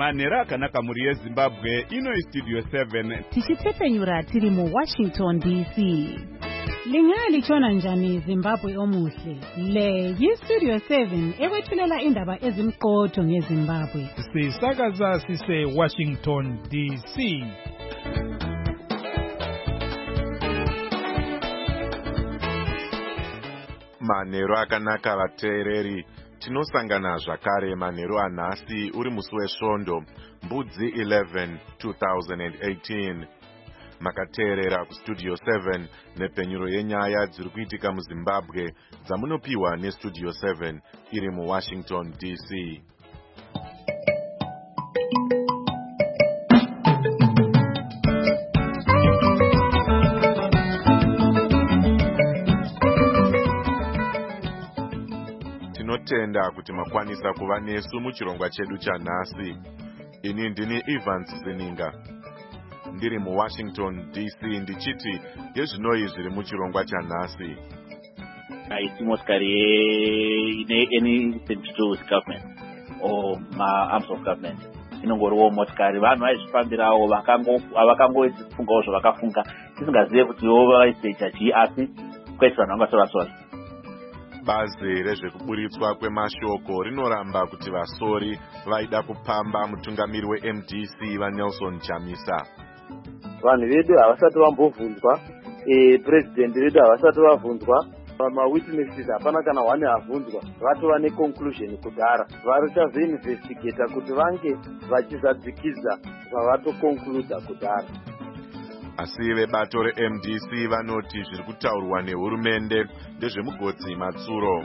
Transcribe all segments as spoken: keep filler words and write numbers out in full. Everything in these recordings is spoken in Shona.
manhero akanaka muri yezimbabwe. Ino istudio seven tichitepenyura tiri mu Washington D C. Lingali chona njani Zimbabwe omuhle. Le yistudio seven ewethulela indaba ezimqotho ngeZimbabwe. Sisakaza sise Washington D C. Manhero akanaka vateereri. Tinosangana zvakare manhero anhasi uri musi wesvondo mbudzi eleven two thousand eighteen. Makateerera kustudio seven nepenyuro yenyaya dziri kuitika muZimbabwe dzamunopiwa nestudio seven iri muWashington D C. Tinotenda kuti makwanisa kuva nesu muchirongwa chedu chanhasi. Ini ndini Evans Zininga. Ndiri muWashington D C ndichiti yezvinoi zviri muchirongwa chanhasi. Haisi motikari ine anything to do with government or ma arms of government. Inongoriwo motikari vanhu vaizvifambirawo vakangofungawo zvavakafunga tisingazive kuti ivo vaiseja chii asi kwete vanhu vangasorasoa. Bazi rezvekuburitswa kwemashoko rinoramba kuti vasori vaida kupamba mutungamiri weM D C vaNelson Chamisa. Vanhu vedu havasati vambobvunzwa, e, president vedu havasati vabvunzwa, mawitnesses hapana kana one avhunzwa, vatova neconclusion kudhara. Varichazoinvestigata kuti vange vachizadzikidza zvavatoconcluda kudhara. Asi vebato reM D C vanoti zviri kutaurwa nehurumende ndezvemugodzi matsuro.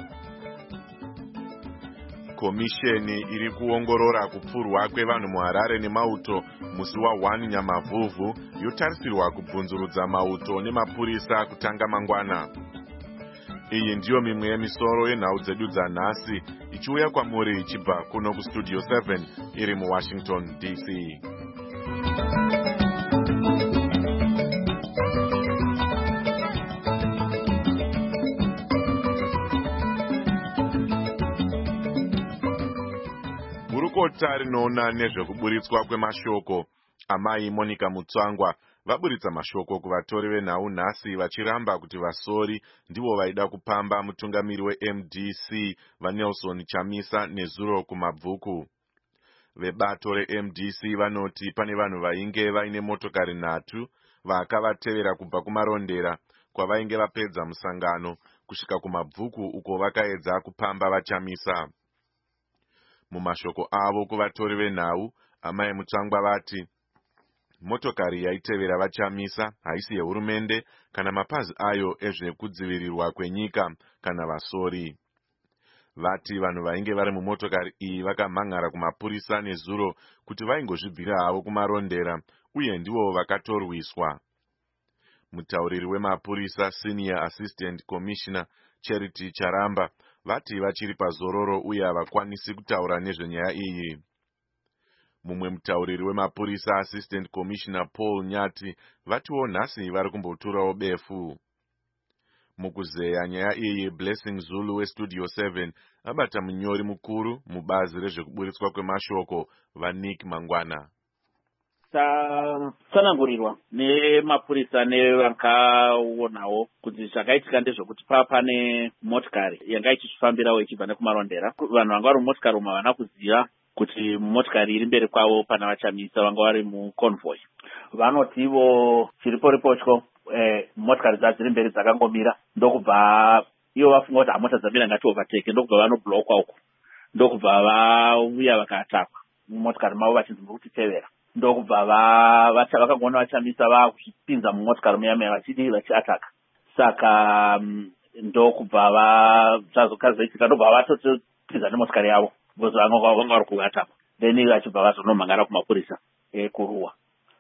Komisheni iri kuongorora kupfurwa kwevanhu muHarare nemauto musi wa1 Nyamavhuvhu yotarisirwa kubvunzurudza mauto nemapurisa kutanga mangwana. Iyi ndiyo mimwe yemisoro yenhau dzedu dzanhasi ichiuya kwamuri ichibva kuno kustudio seven iri muWashington D C. Gurukota rinoona nezvekuburitswa kwemashoko amai Monica Mutsvangwa vaburitsa mashoko kuvatori venhau nhasi vachiramba kuti vasori ndivo vaida kupamba mutungamiri weM D C vaNelson Chamisa nezuro kumabvuku. Vebato reM D C vanoti pane vanhu vainge vaine motokari nhatu vakavatevera kubva kumarondera kwavainge vapedza musangano kusvika kumabvuku uko vakaedza kupamba vaChamisa. Mumashoko avo kuvatori venhau, amai Mutsvangwa vati motokari yaitevera vaChamisa haisi yehurumende kana mapazi ayo ezvekudzivirirwa kwenyika kana vasori. Vati vanhu vainge vari mumotokari iyi vakamhan'ara kumapurisa nezuro kuti vaingozvibvira havo kumarondera uye ndivo vakatorwiswa. Mutauriri wemapurisa Senior Assistant Commissioner Charity Charamba vati vachiri pazororo uye havakwanisi kutaura nezvenyaya iyi. Mumwe mutauriri wemapurisa Assistant Commissioner Paul Nyati vatiwo nhasi vari kumboturawo befu. Mukuzeya nyaya iyi Blessing Zulu westudio seven abata munyori mukuru mubazi rezvekuburitswa kwemashoko vaNick Mangwana. Tsanangurirwa nemapurisa nevakaonawo kuti zvakaitika ndezvekuti pava pane motikari yanga ichifambirawo ichibva nekumarondera. Vanhu vanga vari mumotikari umu havana kuziva kuti motikari iri mberi kwavo pana vaChamisa vanga vari muconvoy. Vanoti ivo chiripo ripotyo eh, motikari dzavo dziri mberi dzakangomira ndokubva ivo vafunga kuti hamota dzamira ngati overtake ndokubva vanoblokwa uko ndokubva vauya vakatakwa mumotikari mavo vachinzi muri kutitevera. Ndokubva vakagona vaChamisa vakuzvipinza mumotikari muyame vachidi vachiataka. Saka ndokubva vazokazoitika ndobva vatotipinza nemotikari yavo because vanga vari kuataka. Then vachibva vazonomhangara kumapurisa ekuruwa.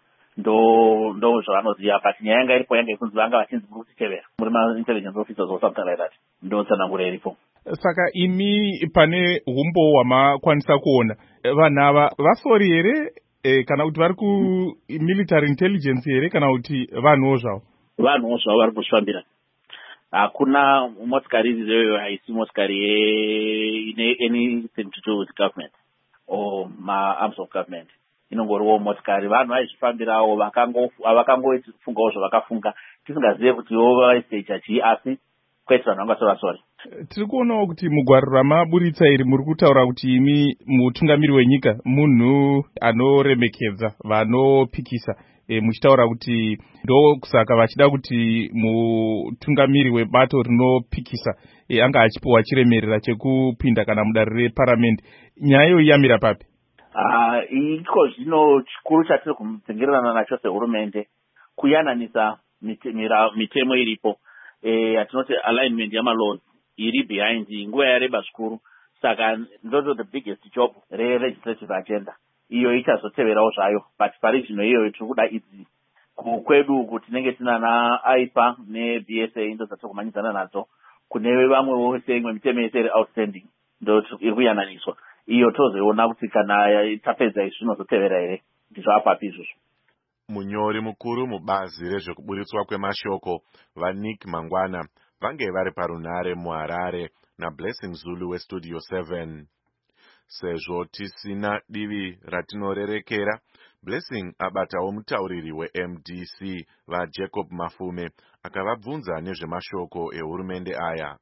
Ndo ndo zvavanoziva but nyaya yanga iripo yanga ikunzi vanga vachinzi muri kutitevera muri ma-intelligence officers or something like that. Ndo tsanangura iripo. Saka imi pane humbo hwamakwanisa kuona vanhu ava vasori here E, kana kuti vari kumilitary intelligence here kana kuti vanhuwo zvavo? Vanhuwo zvavo vari kuzvifambira. Hakuna motikari iyoyo haisi motikari ine anything to do with government or ma-arms of government. Inongoriwo motikari vanhu vaizvifambirawo vakangofungawo zvavakafunga tisingazive kuti vaisiteja chii, asi kwete vanhu vanga vasora. Tiri kuonawo kuti mugwaro ramaburitsa iri muri kutaura kuti imi mutungamiri wenyika munhu anoremekedza vanopikisa, e, muchitaura kuti ndo kusaka vachida kuti mutungamiri webato rinopikisa e, anga achipiwa chiremerera chekupinda kana mudare reparamende. Nyaya iyo yamira papi? Uh, iko zvino chikuru chatiri kumudzingirirana nacho sehurumende kuyananisa mitemo iripo yatinoti e, alignment yamalaws iri behind nguva yareba zvikuru. Saka ndoto the biggest job re-legislative agenda iyo ichazoteverawo zvayo, but pari zvino iyoyo tiri kuda idzi kukwedu kuti tinenge tinana aipa ne-B S A ndo dzatiri kumanyidzana nadzo. Kune vamwewo seimwe mitemo yese iri outstanding ndo iri kuyananiswa. Iyo tozoiona kuti kana tapedza izvi zvinozotevera here, ndizvo apapi izvozvo. Munyori mukuru mubazi rezvekuburitswa kwemashoko vaNick Mangwana vange vari parunhare muHarare naBlessing Zulu weStudio seven. Sezvo tisina divi ratinorerekera, Blessing abatawo mutauriri weM D C vaJacob Mafume akavabvunza nezvemashoko ehurumende aya.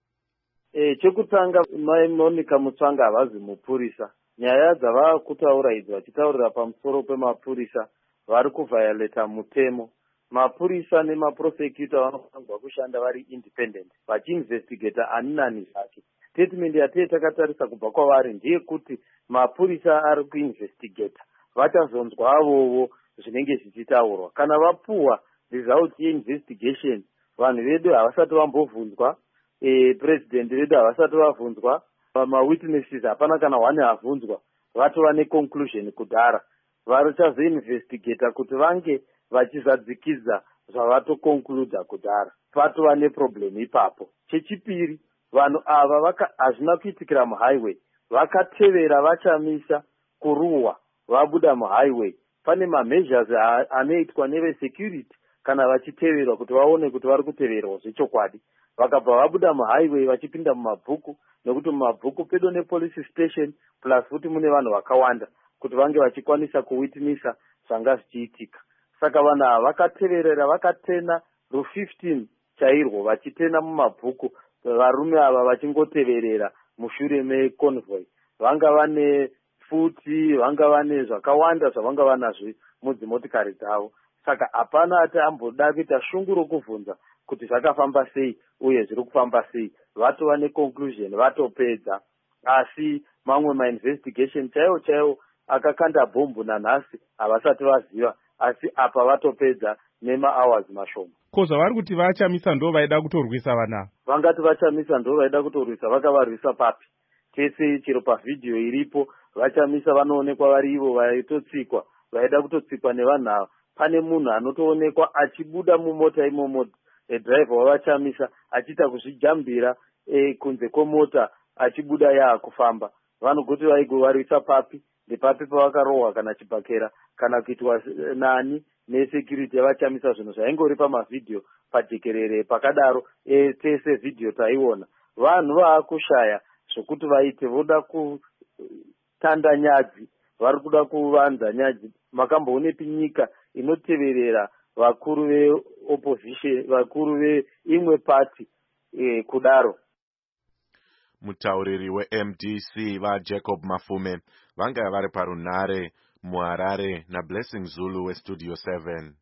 E, chekutanga mai Monica Mutsvanga havazi mupurisa. Nyaya dzava kutaura idzi vachitaurira pamusoro pemapurisa vari kuvhayoleta mutemo. Mapurisa nemaprosecutor vanofanirwa kushanda vari independent vachiinvestigata ani nani zvake. Statement yatei takatarisa kubva kwavari ndeyekuti mapurisa ari kuinvestigata vachazonzwa avovo zvinenge zvichitaurwa. Kana vapuwa result yeinvestigation vanhu vedu havasati vambobvunzwa, E, president vedu havasati vabvunzwa, ma-witnesses hapana kana one abvunzwa, vatova neconclusion kudhara. Vachazoinvestigata kuti vange vachizadzikidza zvavatoconcluda kudhara. Patova neproblem ipapo. Chechipiri, vanhu ava hazvina kuitikira muhighway, vakatevera vachamisa kuruwa vabuda muhighway. Pane ma-measures anoitwa nevesecurity kana vachiteverwa kuti vaone kuti vari kuteverwa zvechokwadi. Vakabva vabuda muhighway vachipinda mumabhuku, nekuti mumabhuku pedo nepolice station plus futi mune vanhu vakawanda kuti vange vachikwanisa kuwitnessa zvanga zvichiitika. Saka vanhu ava vakateverera vakatena ru fifteen chairwo vachitena mumabhuku, varume ava vachingoteverera mushure meconvoy. Vanga vane futi, vanga vane zvakawanda zvavanga vanazvo mudzimotikari dzavo. Saka hapana ati amboda kuita shungu rokuvhunza kuti zvakafamba sei uye zviri kufamba sei. Vatova neconclusion vatopedza. Asi mamwe ma-investigation chaiwo chaiwo akakanda bhombu nanhasi havasati vaziva, asi apa vatopedza nema-hours mashoma. Ko zvavari kuti vachamisa ndo vaida kutorwisa vana? Vangati vachamisa ndo vaida kutorwisa, vakavarwisa papi? Tese chero pavhidhiyo iripo vachamisa vanoonekwa vari ivo vaitotsikwa, vaida kutotsikwa nevanhu ava. Pane munhu anotoonekwa achibuda mumota imomo, driver wavachamisa achiita kuzvijambira e, kunze kwemota achibuda yaakufamba. Vanogoti vaigovarwisa papi? Ndepapi pavakarohwa kana chibhakera kana kuitwa nani nesecurity yavachamisa zvinhu zvaingori pamavhidhiyo pajekerere pakadaro. E, tese vhidhiyo taiona. Vanhu vaakushaya zvokuti vaite, voda kutanda nyadzi, vari kuda kuvanza nyadzi. Makamboonepi nyika inoteverera vakuru veopposition, vakuru veimwe party e, kudaro? Mutauriri weM D C vaJacob Mafume vanga vari parunhare muHarare naBlessing Zulu weStudio seven.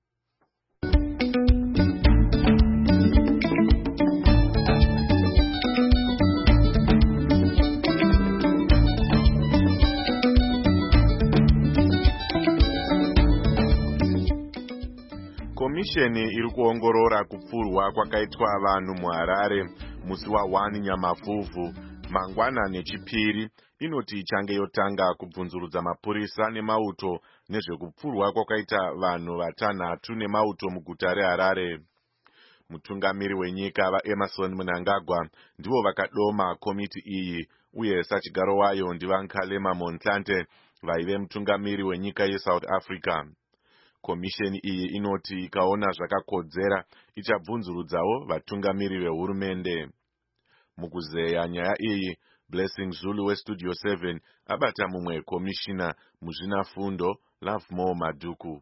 Komisheni iri kuongorora kupfurwa kwakaitwa vanhu muHarare musi wa1 Nyamavhuvhu mangwana nechipiri inoti ichange yotanga kubvunzurudza mapurisa nemauto nezvekupfurwa kwakaita vanhu vatanhatu nemauto muguta reHarare. Mutungamiri wenyika vaEmerson Mnangagwa ndivo vakadoma komiti iyi, uye sachigaro wayo ndivaNkhalema Motlanthe vaive mutungamiri wenyika yeSouth Africa. Komisheni iyi inoti ikaona zvakakodzera ichabvunzurudzawo vatungamiri vehurumende. Mukuzeya nyaya iyi, Blessing Zulu weStudio seven abata mumwe komishina muzvinafundo Lovemore Maduku.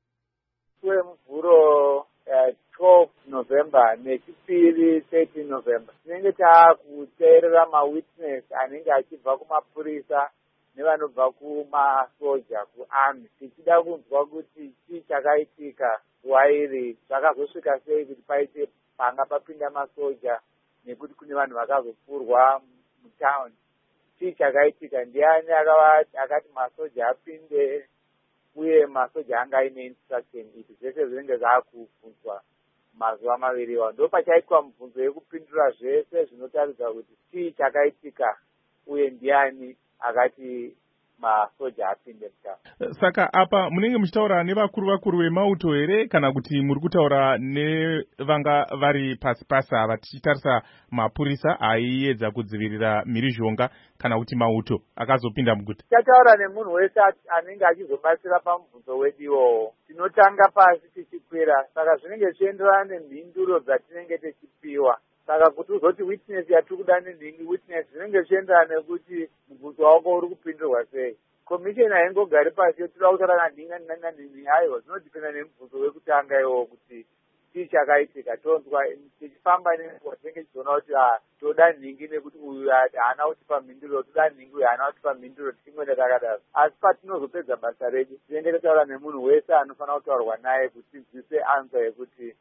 Kwemvuro twelve November nechipiri thirteen November tinenge taakuteerera mawitness anenge achibva kumapurisa nevanobva kumasoja kuarmy tichida kunzwa kuti chii chakaitika wairi zvakazosvika sei kuti paite panga papinda masoja nekuti kune vanhu vakazopfurwa mutown. Chii chakaitika, ndiani akati masoja apinde uye masoja anga aine instruction iti zvese zvinenge zvaakubvunzwa mazuva maviriwa. Ndo pachaitwa mibvunzo yekupindura zvese zvinotaridza kuti chii chakaitika uye ndiani akati masoja apinde mutown. Saka apa munenge muchitaura nevakuru vakuru vemauto here kana kuti muri kutaura nevanga vari pasi pasi ava tichitarisa mapurisa aiedza kudzivirira mhirizhonga kana kuti mauto akazopinda muguta? Tataura nemunhu wese anenge achizobatsira pamubvunzo wedu iwowo. Tinotanga pasi tichikwira, saka zvinenge zvichienderana nemhinduro dzatinenge tichipiwa. Saka kuti uzoti witness yatiri kuda nenhingi witness zvinenge zvichienderana nekuti mubvunzo wako uri kupindurwa sei. Commission haingogari pasi yotoda kutaura nanhinga nanhingi aiwa, zvinodhipenda nemubvunzo wekutanga iwowo kuti chii chakaitika. Tonzwa tichifamba nenguva tinenge tichiona kuti toda nhingi nekuti uyu haana kutipa mhinduro, toda nhingi uyu haana kutipa mhinduro, tichingwenda takadaro. Asi patinozopedza basa redu tinenge totaura nemunhu wese anofanira kutaurwa naye kuti tinzwise answer yekuti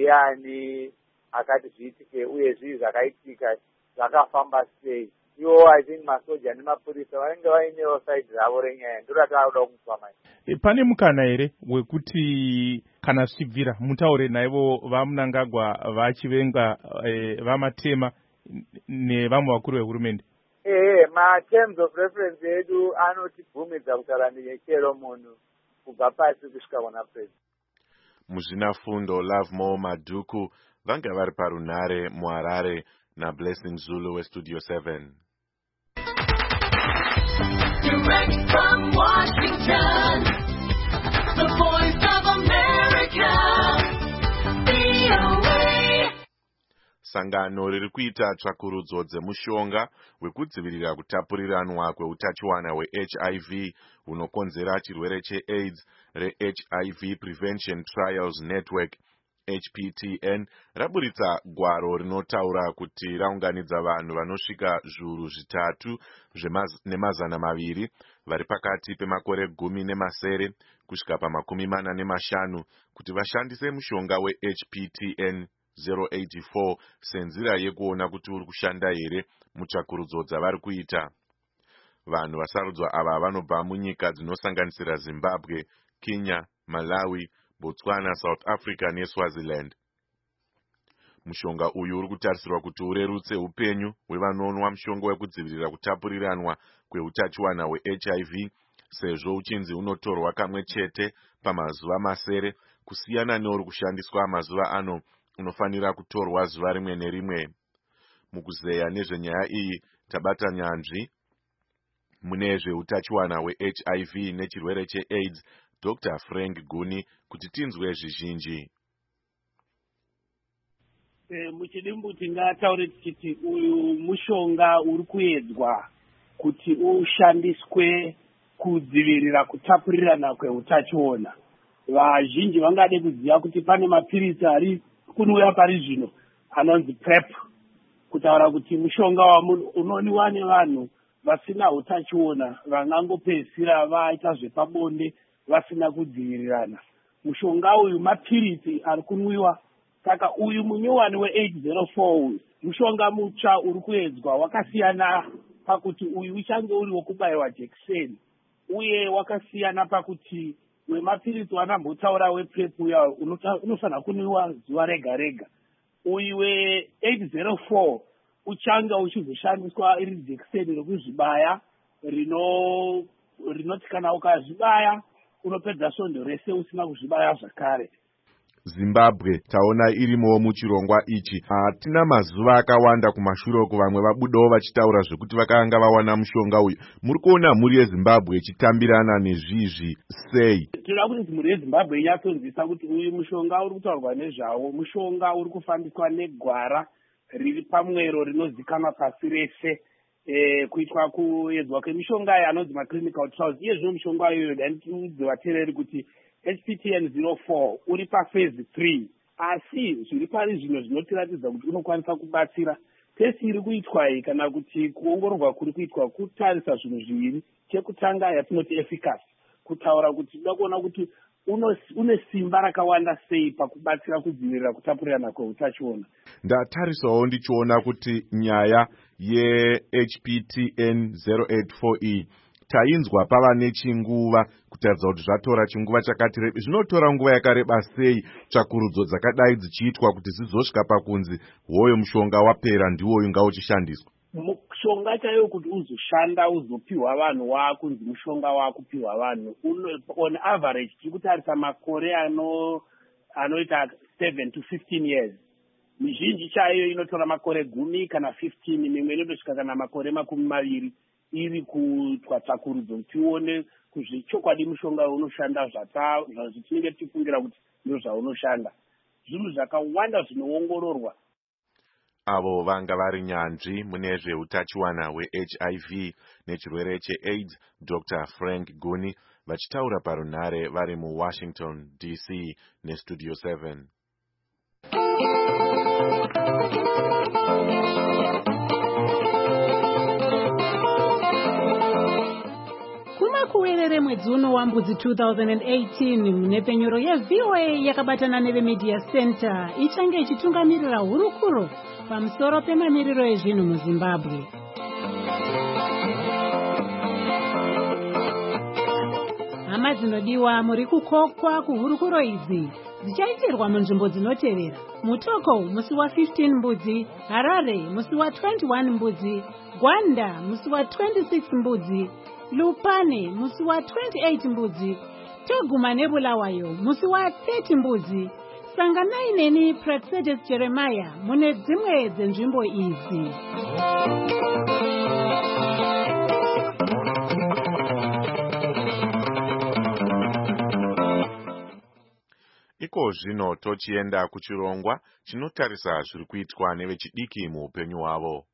ndiani akati zviitike uye zvii zvakaitika zvakafamba sei. Iwo I think masoja nemapurisa vanenge vainewo side ravo renyaya, ndo rataakuda kunzwa manje. Pane mukana here wekuti kana zvichibvira mutaure naivo vaMnangagwa vachivenga e, vamatema nevamwe vakuru vehurumende? Ehe, ma-terms of reference edu anotibvumidza kutaura nechero munhu kubva pasi kusvika kuna president. Muzvinafundo Lovemore Maduku vanga vari parunhare muHarare naBlessing Zulu weStudio seven. Direct from Washington, the voice of America, V O A. Sangano riri kuita tsvakurudzo dzemushonga wekudzivirira kutapuriranwa kweutachiwana hwe-H I V hunokonzera chirwere che-AIDS re-H I V Prevention Trials Network H P T N raburitsa gwaro rinotaura kuti raunganidza vanhu vanosvika zviuru zvitatu nemazana maviri vari pakati pemakore gumi nemasere kusvika pamakumi mana nemashanu kuti vashandise mushonga we-H P T N zero eight four senzira yekuona kuti uri kushanda here mutsvakurudzo dzavari kuita. Vanhu vasarudzwa ava vanobva munyika dzinosanganisira Zimbabwe, Kenya, Malawi, Botswana, South Africa neSwaziland. Mushonga uyu uri kutarisirwa kuti urerutse upenyu hwevanonwa mushonga wekudzivirira kutapuriranwa kweutachiwana hwe-H I V sezvo uchinzi unotorwa kamwe chete pamazuva masere kusiyana neuri kushandiswa mazuva ano unofanira kutorwa zuva rimwe nerimwe. Mukuzeya nezvenyaya iyi tabata nyanzvi mune zveutachiwana hwe-H I V nechirwere che-AIDS Doctor Frank Guni kuti tinzwe zvizhinji. E, muchidimbu tingataure tichiti uyu mushonga uri kuedzwa kuti ushandiswe kudzivirira kutapurirana kweutachiona. Vazhinji vangade kuziva kuti pane mapirisi ari kunouya pari zvino anonzi PrEP, kutaura kuti mushonga unoniwa nevanhu vasina utachiona vangangopedzisira vaita zvepabonde vasina kudzivirirana. Mushonga uyu mapirisi ari kunwiwa. Saka uyu munyowani we-eight zero four uyu mushonga mutsva uri kuedzwa wakasiyana pakuti uyu uchange uri wokubayiwa jekiseni uye wakasiyana pakuti wemapirisi wanambotaura wePrEP uya unofanira kunwiwa zuva rega rega. Uyu we-eight zero four uchange uchizoshandiswa iri jekiseni rekuzvibaya rino rinoti kana ukazvibaya unopedza svondo rese usina kuzvibaya zvakare. Zimbabwe taona irimowo muchirongwa ichi. Hatina mazuva akawanda kumashure kuvamwe vabudawo vachitaura zvekuti vakanga vawana mushonga uyu. Muri kuona mhuri yeZimbabwe ichitambirana nezvizvi sei? Tinoda kuti mhuri yeZimbabwe inyatsonzwisisa kuti uyu mushonga uri kutaurwa nezvawo mushonga uri kufambiswa negwara riri pamwero rinozikanwa pasi rese eh, kuitwa kuedzwa kwemishonga anonzi maclinical trials. Iye zvino mishonga iyoyo dandiudze vateereri kuti H P T N zero four uri paphase three, asi zviri pari zvino zvinotiratidza kuti unokwanisa kubatsira. Tesi iri kuitwa iyi kana kuti kuongororwa kuri kuitwa kutarisa zvinhu zviviri. Chekutanga yatinoti efficacy, kutaura kuti toda kuona kuti une simba rakawanda sei pakubatsira kudzivirira kutapurirana kweutachiona. Ndatarisawo ndichiona kuti nyaya ye-H P T N zero eight four iyi tainzwa pava nechinguva kutaridza kuti zvatora chinguva chakati rebe. Zvinotora nguva yakareba sei tsvakurudzo dzakadai dzichiitwa kuti zizosvika pakunzi hoyo mushonga wapera ndiwoyu ngauchishandiswa? Mushonga chaiyo kuti uzoshanda uzopiwa vanhu wakunzi mushonga wakupiwa vanhu on average tiri kutarisa makore ano anoita seven to fifteen years. Mizhinji chaiyo inotora makore gumi kana fifteen, mimwe inotosvika kana makore makumi maviri iri kuitwa tsvakurudzo kuti tione kuzvichokwadi mushonga unoshanda zvatinenge tichifungira kuti ndo zvaunoshanda. Zvinhu zvakawanda zvinoongororwa. Avo vanga vari nyanzvi mune zveutachiwana hwe-H I V nechirwere che-AIDS, Doctor Frank Guni, vachitaura parunhare vari muWashington D C neStudio seven. Kumakuwerere mwedzi uno wambudzi two thousand eighteen mune penyoro yeV O A yakabatana nevemedia center ichange ichitungamirira hurukuro pamusoro pemamiriro ezvinhu muZimbabwe. Hama dzinodiwa, muri kukokwa kuhurukuro idzi dzichaitirwa munzvimbo dzinotevera: Mutoko musi wa fifteen mbudzi, Harare musi wa twenty-one mbudzi, Gwanda musi wa twenty-six mbudzi, Lupane musi wa twenty-eight mbudzi, Toguma neBulawayo musi wa thirty mbudzi. Sanganai neni Praxedes Jeremiah mune dzimwe dzenzvimbo idzi. Iko zvino tochienda kuchirongwa chinotarisa zviri kuitwa nevechidiki muupenyu hwavo.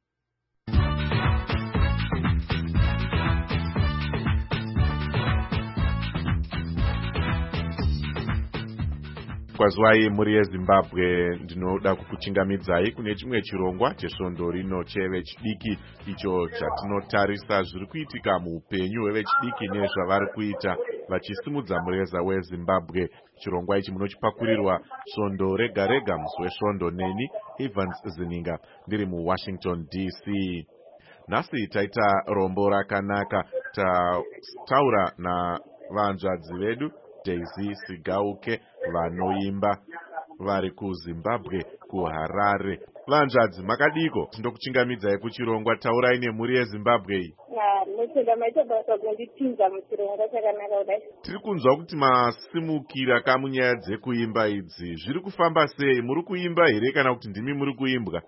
Kwazwai muri yeZimbabwe, ndinoda kukuchingamidzai kune chimwe chirongwa chesvondo rino chevechidiki icho chatinotarisa zviri kuitika muupenyu hwevechidiki nezvavari kuita vachisimudza mureza weZimbabwe. Chirongwa ichi munochipakurirwa svondo rega rega musi wesvondo neni Evans Zininga ndiri muWashington D C. Nhasi taita rombo rakanaka, taura navanzvadzi vedu Daisy Sigauke vanoimba vari kuZimbabwe kuHarare. Vanzvadzi makadiko? Tindokuchingamidzai kuchirongwa, taurai nemhuri yeZimbabwe iyi. Tiri kunzwa kuti masimukira kamunyaya dzekuimba idzi. Zviri kufamba sei? Muri kuimba here kana kuti ndimi muri kuimbwa?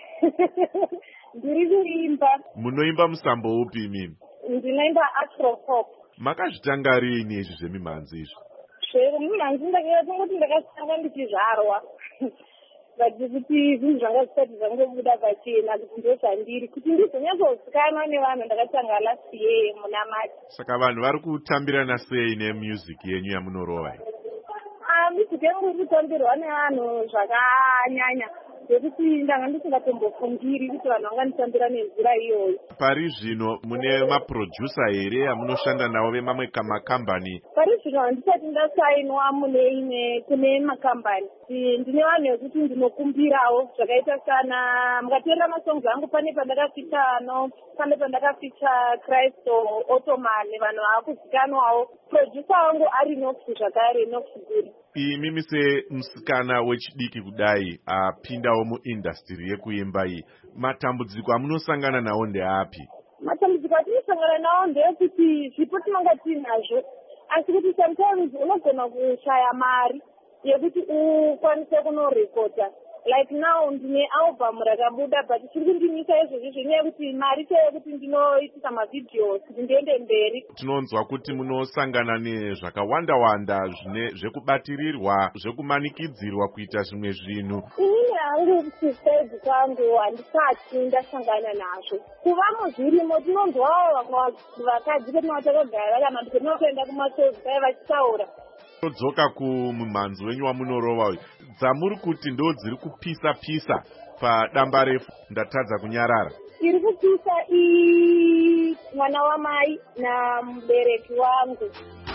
Ndiri kuimba. Munoimba musambo upi imimi? Ndinoimba afro pop. Makazvitanga rini izvi zvemimhanzi izvi? Zvemimhanzi ndakatongoti ndakatanga ndichizvarwa. Vati kuti zvinhu zvanga zvisati zvangobuda pachena kuti ndozvandiri kuti ndizonyatsozikanwa nevanhu ndakatanga last year muna March. Saka vanhu vari kutambirana sei nemusic yenyu yamunorova? Ah, music yangu iri kutambirwa nevanhu zvakanyanya. Zvekuti ndanga ndisingatombofungiri kuti vanhu vanganditambira nenzira iyoyo. Pari zvino mune maproducer here amunoshanda navo vemamwe makambani? Pari zvino handisati ndasainwa mune imwe kune makambani. Ndine vanhu vekuti ndinokumbirawo zvakaita sana mukateerera masongs angu pane pandakaficha ano pane pandakaficha Kristo Ottoman vanhu vaakuzikanwawo. Producer wangu ari Noxu zvakare Noxu Guri. Imimi semusikana wechidiki kudai apindawo muindastry yekuimba iyi, matambudziko amunosangana nawo ndeapi? Matambudziko atinosangana nawo ndeyekuti zvipo tinonga tinazvo, asi kuti sometimes unogona kushaya mari yekuti ukwanise kunorekodha. like now ndine album rakabuda but chiri kundimisa izvozvi zvenyaya yekuti mari chaiyo kuti ndinoitisa mavidheos kuti ndiende mberi. Tinonzwa kuti munosangana nezvakawanda wanda zvine zvekubatirirwa, zvekumanikidzirwa kuita zvimwe zvinhu. Inini hangu kusaizi kwangu handisati ndasangana nazvo. Kuva muzvirimo tinonzwawo vamwe vakadzi petinotakagara kana petinotoenda kumashozi pai vachitaura. Todzoka kumumhanzi wenyu wamunorova uyu, dzamuri kuti ndo dziri kupisa pisa padamba refu, ndatadza kunyarara. Iri kupisa i mwana wamai na mubereki wangu.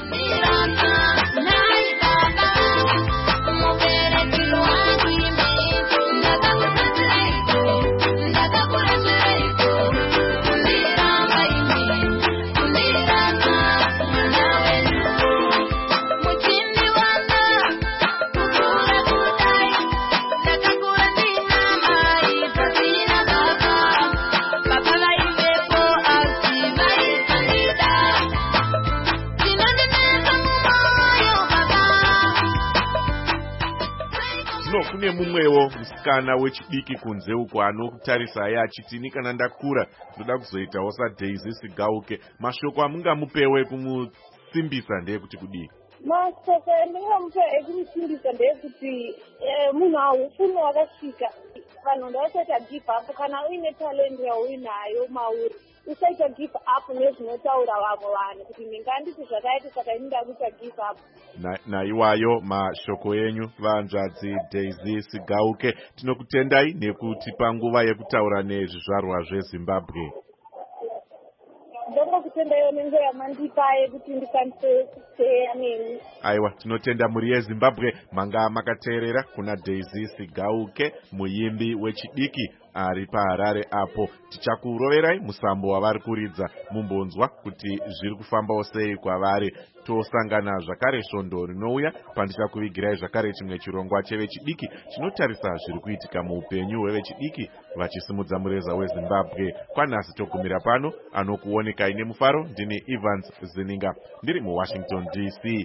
Kune mumwewo musikana wechidiki kunze uko anokutarisa aye achitini kana ndakura ndoda kuzoitawo saDaisy Sigauke. Mashoko amungamupewe kumusimbisa ndeyekuti kudii? Mashoko andingamupe ekumusimbisa ndeyekuti munhu haufuni wakasvika. Vanhu ndavasaita give up kana uine talent yauinayo mauri. Usaita give up nezvinotaura vamwe vanhu kuti ndinganditi zvakaita saka inda kuita give up. Naiwayo mashoko enyu vanzvadzi Daisy Sigauke. Tinokutendai nekutipa nguva yekutaura nezvizvarwa zveZimbabwe. Ndinokutendai nenguva yamandipa yekuti ndikwanise kuteya nemi. Aiwa, tinotenda muri yeZimbabwe manga makateerera kuna Daisy Sigauke, muimbi wechidiki ari paHarare apo. Tichakuroverai musambo wavari kuridza mumbonzwa kuti zviri kufambawo sei kwavari. Tosangana zvakare svondo rinouya pandichakuvigirai zvakare chimwe chirongwa chevechidiki chinotarisa zviri kuitika muupenyu hwevechidiki vachisimudza mureza weZimbabwe. Kwanhasi togumira pano, anokuonekai nemufaro ndini Evans Zininga ndiri muWashington D C.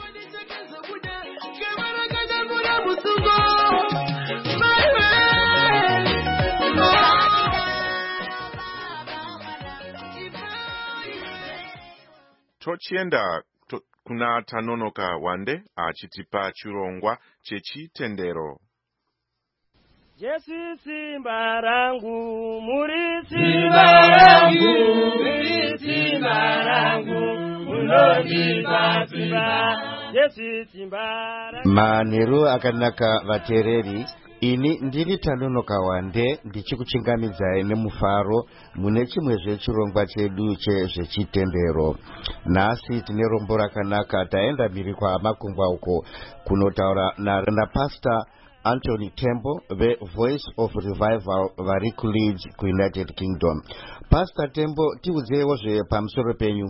Tochienda to, kuna Tanonoka Wande achitipa chirongwa chechitendero. Jesu simba rangu, muri simba rangu, muri simba rangu, munondipa simba. Jesu simba rangu. Manheru akanaka vateereri, ini ndiri Tanonoka Wande ndichikuchingamidzai nemufaro mune chimwe zvechirongwa chedu chezvechitendero. Nhasi tine rombo rakanaka, taenda mhiri kwamakungwa uko kunotaura napastor Anthony Tembo, the Voice of Revival vari kuLeeds kuUnited Kingdom. Pastor Tembo, tiudzewo zvepamusoro penyu.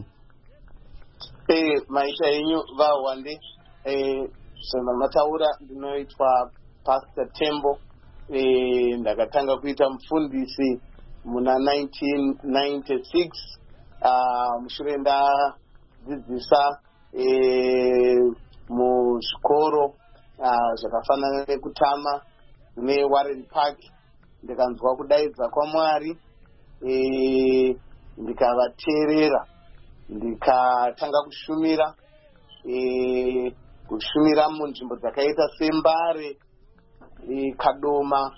Eh, maisha yenyu vaWande, eh semataura ndinoitwa Pastor Tembo. Eh, ndakatanga kuita mufundisi muna nineteen ninety-six. Ah, mushure ndadzidzisa eh muzvikoro ah zvakafanana nekutama neWarren Park. Ndikanzwa kudaidza kwaMwari, eh ndikavateerera, ndikatanga kushumira eh kushumira munzvimbo dzakaita seMbare, e, Kadoma,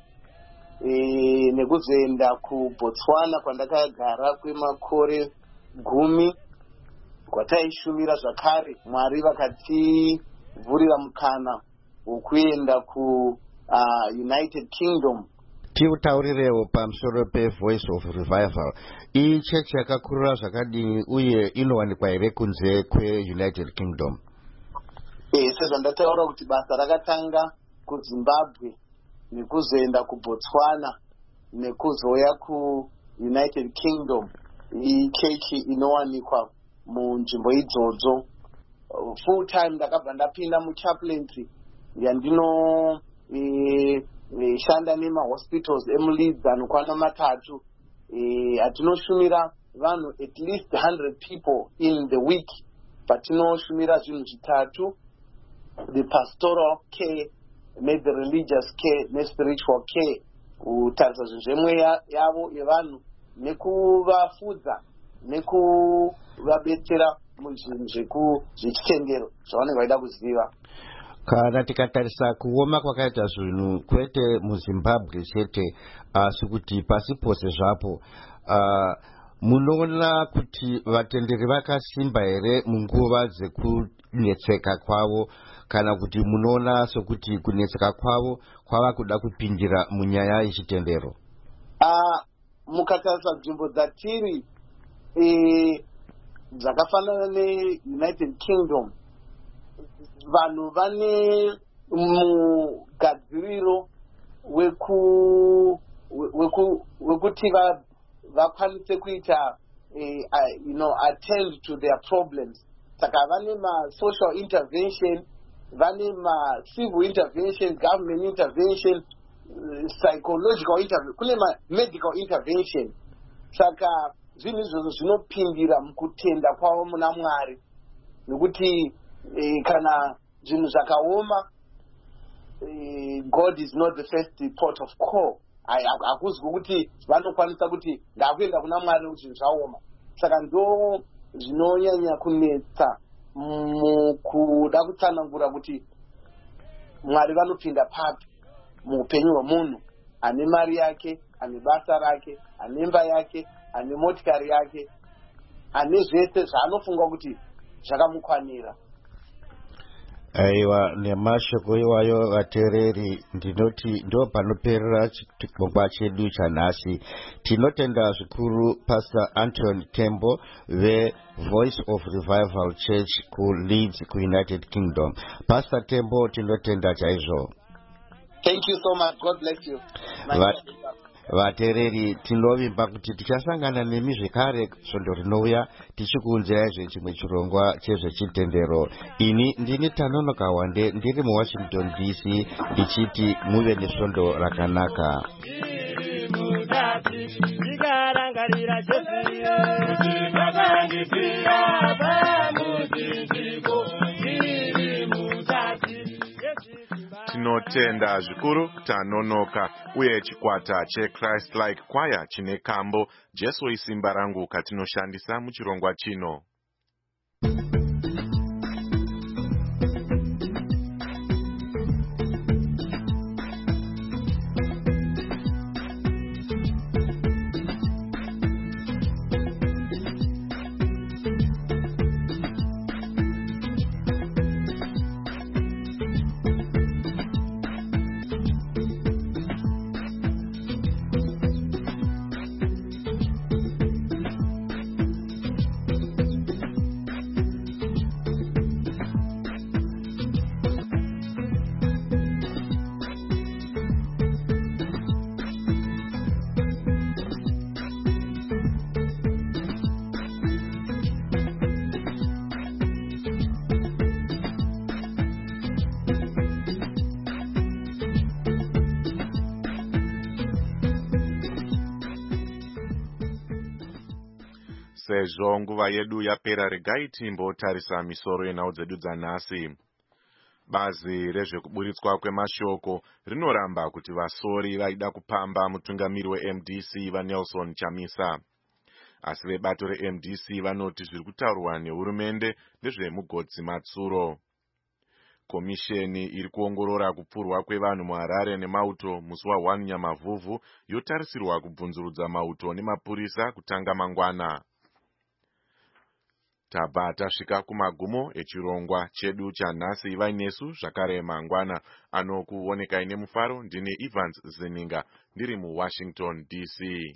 e, nekuzoenda kuBotswana kwandakagara kwemakore gumi kwataishumira zvakare. Mwari vakativhurira mukana wokuenda ku uh, United Kingdom. Tiutaurirewo pamusoro peVoice of Revival. Iyi chechi yakakurira zvakadini uye inowanikwa here kunze kweUnited Kingdom? Eh, sezvandataura kuti basa rakatanga kuZimbabwe nekuzoenda kuBotswana nekuzoya kuUnited Kingdom. Iyi chechi inowanikwa munzvimbo idzodzo. Full time ndakabva ndapinda muchaplaincy yandino eh shanda nemahospitals emuLeeds anokwana matatu. Eh atinoshumira vanhu at least one hundred people in the week, but tinoshumira zvinhu zvitatu: the pastoral care maybe religious care nespiritual care, kutarisa zvinhu zvemweya yavo yevanhu nekuvafudza nekuvabetsera muzvinhu zvechitendero zvavanenge vaida kuziva. Kana tikatarisa kuoma kwakaita zvinhu kwete muZimbabwe chete asi kuti pasi pose zvapo, uh, munoona kuti vatenderi vakasimba here munguva dzekunetseka kwavo, kana kuti munoona sokuti kunetseka kwavo kwava kuda kupindira munyaya yechitendero? Uh, mukatarisa nzvimbo dzatiri e, dzakafanana neUnited Kingdom, vanhu vane mugadziriro weku weku wekuti vakwanise kuita uh, you know, attend to their problems. Saka vane ma social intervention, vane ma civil intervention, government intervention, uh, psychological intervention, kune ma medical intervention. Saka zvinhu izvozvo zvinopindira mukutenda kwavo muna Mwari, nekuti eh, kana zvinhu zvakaoma, eh, God is not the first port of call. Hakuzi kuti vanokwanisa kuti ndakuenda kuna Mwari kuti zvaoma. Saka ndo zvinonyanya kunetsa mukuda kutsanangura kuti Mwari vanopinda papi muupenyu hwemunhu ane mari yake, ane basa rake, ane imba yake, ane motikari yake, ane zvese zvaanofunga kuti zvakamukwanira. Aiwa, nemashoko iwayo vateereri, ndinoti ndo panoperera chirongwa chedu chanhasi. Tinotenda zvikuru Pastor Anton Tembo ve Voice of Revival Church ku Leeds ku United Kingdom. Pastor Tembo, tinotenda chaizvo. Thank you so much. God bless you. Vateereri, tinovimba kuti tichasangana nemi zvekare svondo rinouya tichikuunzirai zvechimwe chirongwa chezvechitendero. Ini ndini Tanonoka Wande, ndiri muWashington D C, ndichiti muve nesvondo rakanaka. Tinotenda zvikuru Tanonoka uye chikwata cheChrist Like Choir chine kambo Jesu isimba rangu katinoshandisa muchirongwa chino. Sezvo nguva yedu yapera, regai timbotarisa misoro yenhau dzedu dzanhasi. Bazi rezvekuburitswa kwemashoko rinoramba kuti vasori vaida kupamba mutungamiri weM D C vaNelson Chamisa. Asi vebato reM D C vanoti zviri kutaurwa nehurumende ndezvemugodzi Matsuro. Komisheni iri kuongorora kupfurwa kwevanhu muHarare nemauto musi wa first Nyamavhuvhu yotarisirwa kubvunzurudza mauto nemapurisa kutanga mangwana. Tabva tasvika kumagumo echirongwa chedu chanhasi. Ivai nesu zvakare mangwana. Ano kuonekai nemufaro, ndine Evans Zeninga ndiri muWashington D C.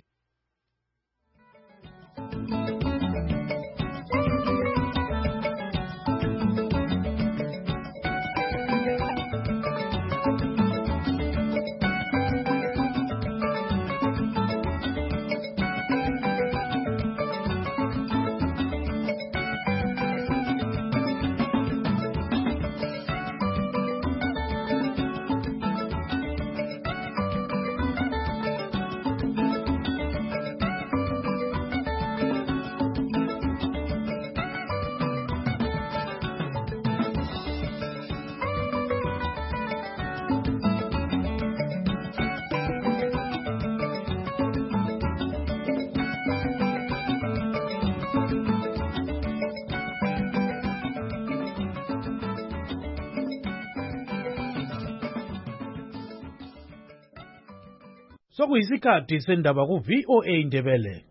sokuyisikhathi sendaba ku-V O A Ndebele.